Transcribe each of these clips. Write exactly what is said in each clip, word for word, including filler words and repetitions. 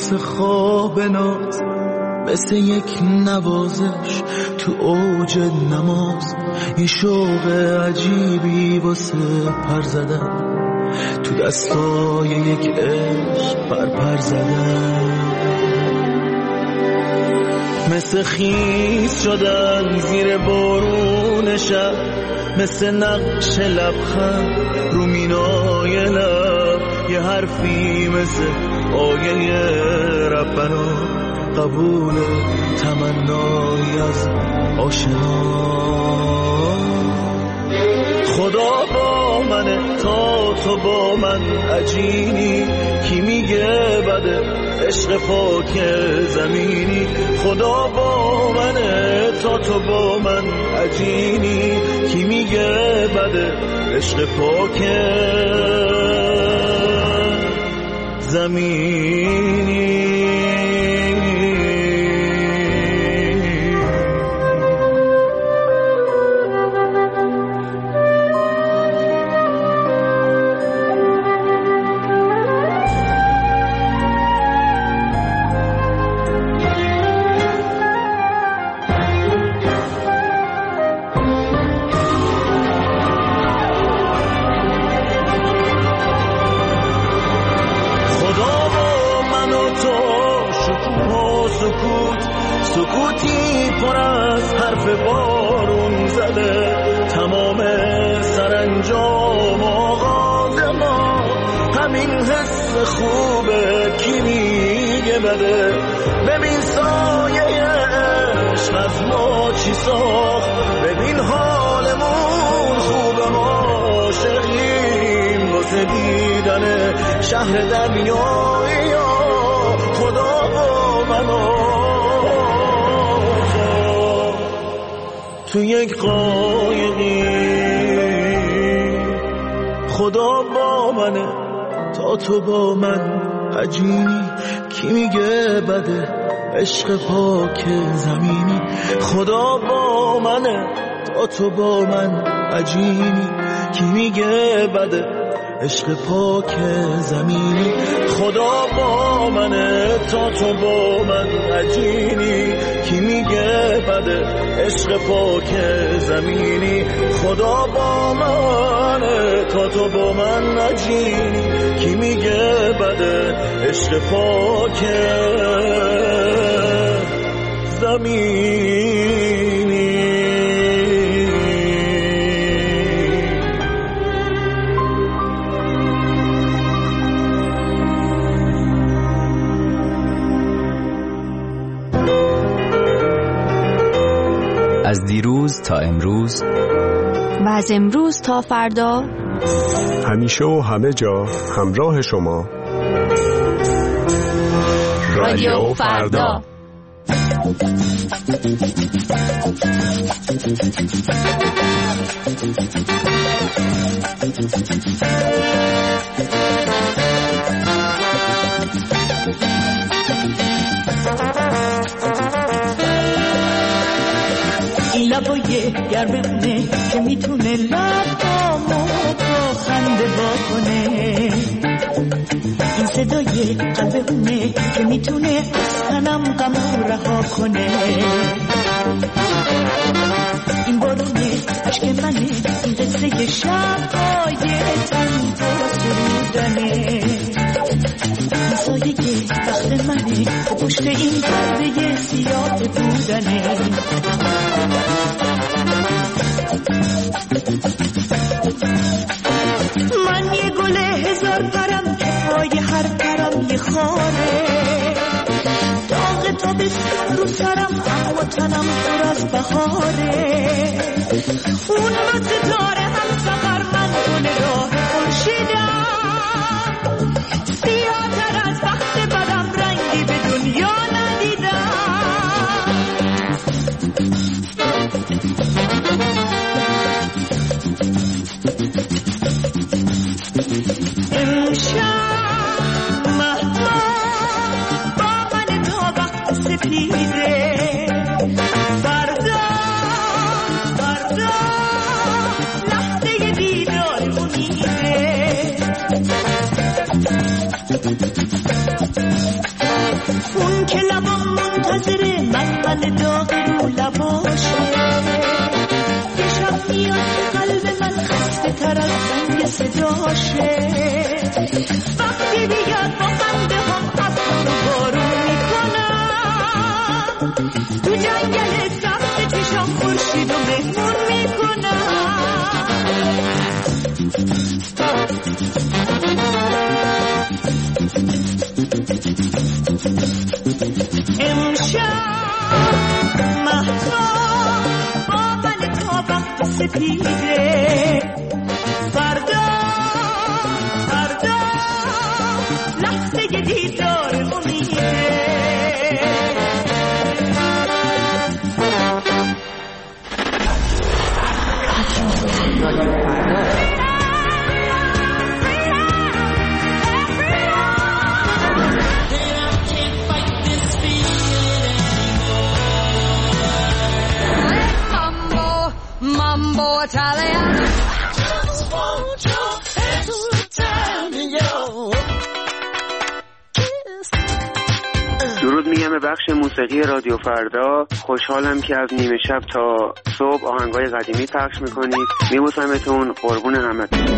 مثل خواب ناز، مثل یک نوازش تو اوج نماز، یه شوق عجیبی واسه پر زدن، تو دستای یک عشق پر پر زدن. مثل خیس شدن زیر بارون شب، مثل نقش لبخند رو مینای لب، یه حرفی مثل آیه ربنا، قبول تمنای از آشنا. خدا با منه تا تو با من عجینی، کی میگه بده عشق پاک زمینی. خدا با منه تا تو با من عجینی، کی میگه بده عشق پاک زمینی. سکوتی پر از حرف بارون زده، تمام سرانجام آغاز ما همین حس خوبه، کی میگه بده. ببین سایه عشق از ما چی ساخت، ببین حالمون خوبه، ما عاشقیم واسه دیدن شهر دریایی. خدا با منو تو یک قایقی، خدا با منه تا تو با من عجینی، کی میگه بده عشق پاک زمینی. خدا با منه تا تو با من عجینی، کی میگه بده عشق پاک زمینی. خدا با منه تا تو با من عجینی، کی میگه بده عشق پاک زمینی. خدا با منه تا تو با من عجینی، کی میگه بده عشق پاک زمینی. از دیروز تا امروز و از امروز تا فردا، همیشه و همه جا همراه شما، رادیو فردا. این لبای گرمه که میتونه لبامو با خنده واکنه، این صدای قلبونه که میتونه از تنم غمو رها کنه، این بارونه عشق منه، این قصه شب‌های تنها سرودنه، این سایه وقت منه که پشت این پرده سیاه بودنه. من یه گل هزار پرم که پای هر پرم یه خاره، داغ تابستون رو سرم اما تنم پر از بهاره، اون با ستاره هم سفر من گل راه خورشیدم، سیاه‌تر از وقت بدم رنگی به دنیا ندیدم. دهن داغ رو لباشه. یه شب میاد قلب من خسته تر از زنگ صداشه. وقتی بیاد با خنده هم ابر و بارون میکنم، تو جنگل سخت چشام خورشید و مهمون میکنم. امشب مهتاب با من تا وقت سپیده، فردا فردا لحظه دیدار امیده. Mambo Italian. درود میگم به بخش موسیقی رادیو فردا. خوشحالم که از نیمه شب تا صبح آهنگای قدیمی پخش میکنید. میبوسمتون، قربون همتون.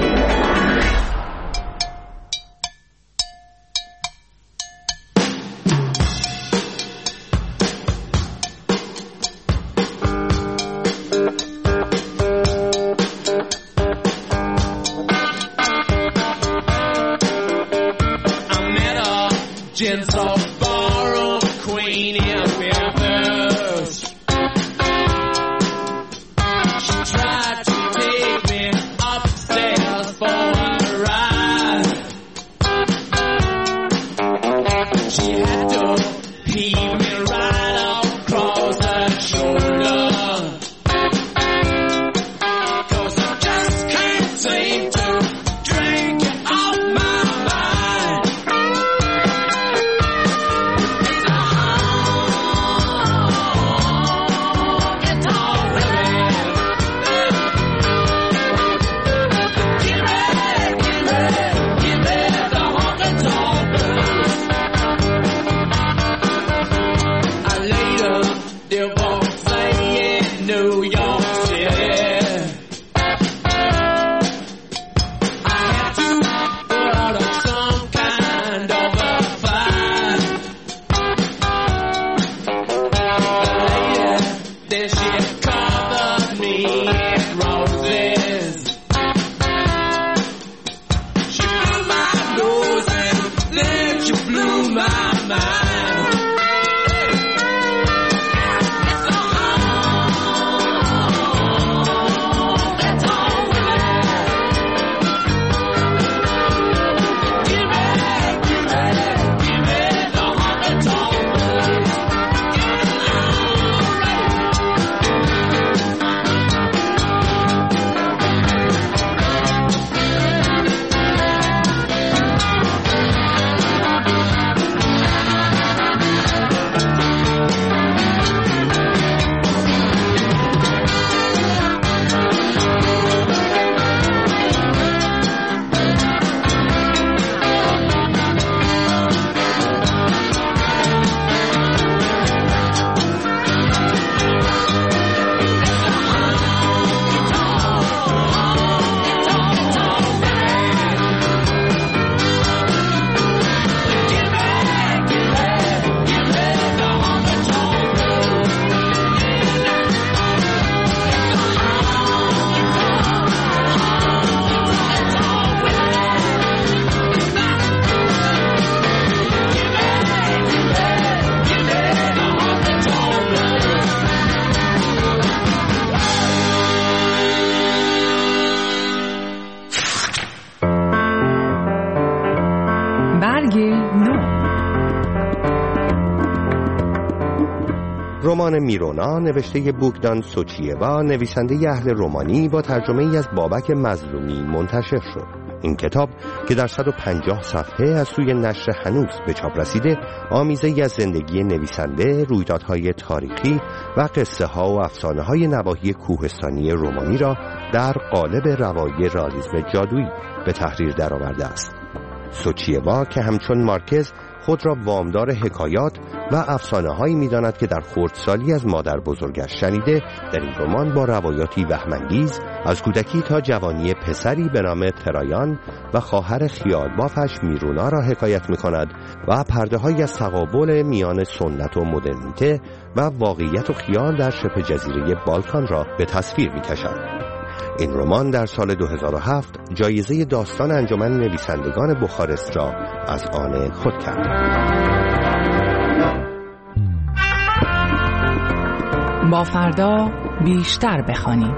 رمان میرونا نوشته بوگدان سوچیوا، نویسنده اهل رومانی، با ترجمه ای از بابک مظلومی منتشر شد. این کتاب که در صد و پنجاه صفحه از سوی نشر هنوز به چاپ رسیده، آمیزه‌ای از زندگی نویسنده، رویدادهای تاریخی و قصه ها و افسانه های نواحی کوهستانی رومانی را در قالب روایی رئالیسم جادویی به تحریر درآورده است. سوچیوا که همچون مارکز خود را وامدار حکایات و افسانه هایی می داند که در خردسالی از مادر بزرگش شنیده. در این رمان با روایاتی وهم‌انگیز از کودکی تا جوانی پسری به نام ترایان و خواهر خیال بافش میرونا را حکایت می کند و پرده های از تقابل میان سنت و مدرنیته و واقعیت و خیال در شبه جزیره بالکان را به تصویر می کشد. این رمان در سال دو هزار و هفت جایزه داستان انجمن نویسندگان بخارست را از آن خود کرد. با فردا بیشتر بخوانیم.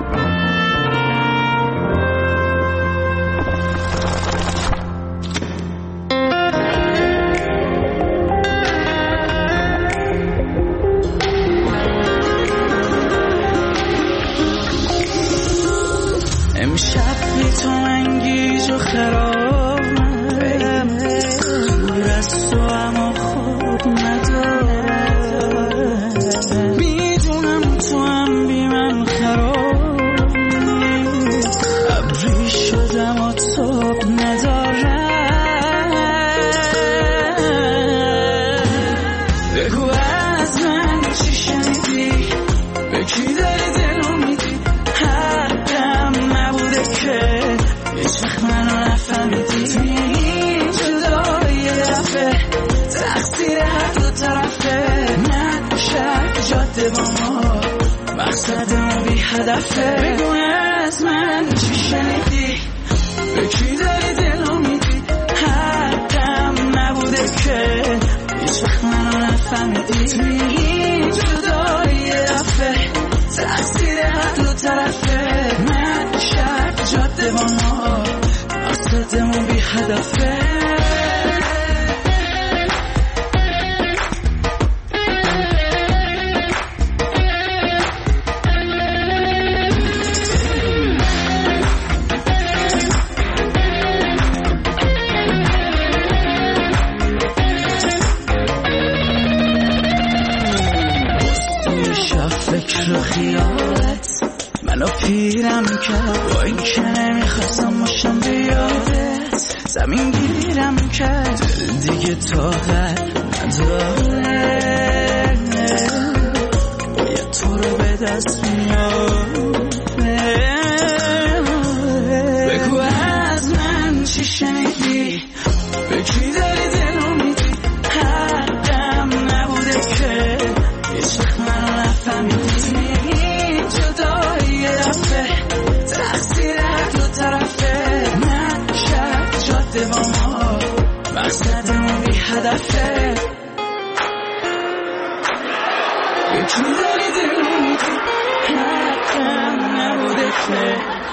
امشب بی تو انگیز و خرابم، دور از تو اما خود ندارم، میدونم تو هم بی من خرابی، ابری شدم و تاب ندارم. بگو از من چی شنیدی، به کی داری دلو میدی، حقم نبوده که هیچ وقت منو نفهمیدی. این جدایی رفته تقصیر هر دو طرفه، من شرط جاده با ما مقصدمو بی هدفه. بگو از من چی شنیدی، به کی داری دلو میدی، حقم نبوده که هیچ وقت منو نفهمیدی. این جدایی رفته تقصیر هر دو طرفه، من شرط جاده با ما مقصدمو بی هدفه. فکر و خیالت منو پیرم کرد، با این که نمیخواستم باشم بیادت، زمین گیرم کرد دیگه طاقت نداره، باید تو رو به دست میاره. بگو از من چی شنیدی، به کی داری دلو میدی، حقم نبوده که هیچ وقت منو نفهمیدی. جدایی رفته تقصیر هر دو طرفه، من شرط جاده با ما مقصدمو بی هدفه. به کی داری دلو میدی، حقم نبوده که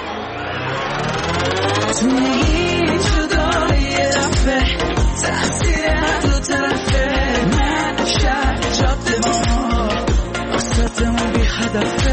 تو این جدایی رفته تقصیر هر دو طرفه، من شرط جاده با ما مقصدمو بی هدفه.